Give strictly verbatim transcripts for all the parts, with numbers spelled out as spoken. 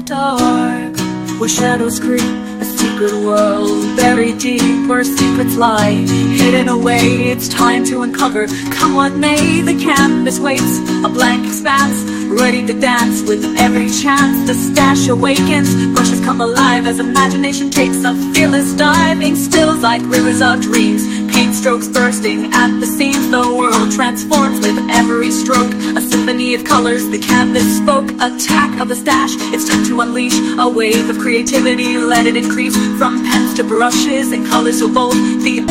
dark, where shadows creep, a secret world buried deep, where secrets lie hidden away. It's time to uncover, come what may. The canvas waits, a blank expanse, ready to dance with every chance. The stash awakens, brushes come alive as imagination takes a fearless dive. Ink stills like rivers of dreams, paint strokes bursting at the seams. The world transforms with every stroke, a symphony of colors. The canvas spoke, attack of the stash. It's time to unleash a wave of creativity. Let it increase from pens to brushes and colors so bold. The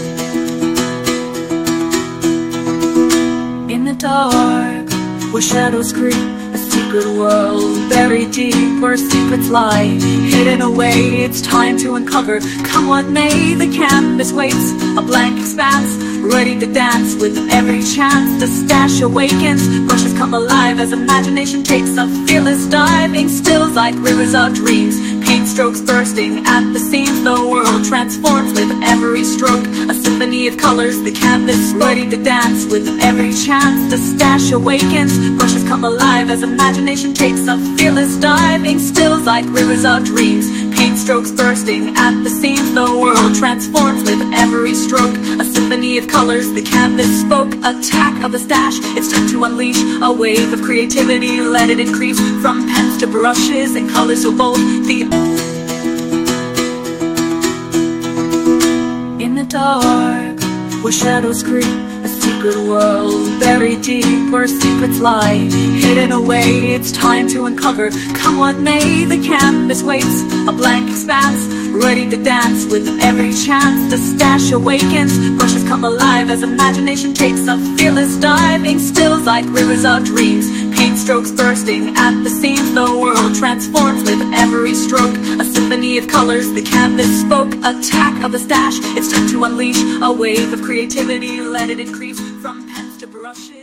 in the dark, where shadows creep, a secret world buried deep, where secrets lie hidden away. It's time to uncover, come what may. The canvas waits, a blank expanse, ready to dance with every chance. The stash awakens, brushes come alive as imagination takes a fearless dive. Ink stills like rivers of dreams, paint strokes bursting at the seams. The world transforms with every stroke, a symphony of colors. The canvas ready to dance with every chance. The stash awakens, brushes come alive as imagination takes a fearless dive. Ink stills like rivers of dreams, paint strokes bursting at the seams. The world transforms with every stroke, a symphony of colors. The canvas spoke, attack of the stash. It's time to unleash a wave of creativity. Let it increase from pens to brushes and colors so bold. The in the dark, where shadows creep, a secret world buried deep, where secrets lie hidden away. It's time to uncover, come what may. The canvas waits, a blank expanse, ready to dance with every chance. The stash awakens, brushes come alive as imagination takes a fearless dive. Ink stills like rivers of dreams, paint strokes bursting at the seams. The world transforms with every stroke, a symphony of colors. The canvas spoke, attack of the stash. It's time to unleash a wave of creativity. Let it increase from pens to brushes.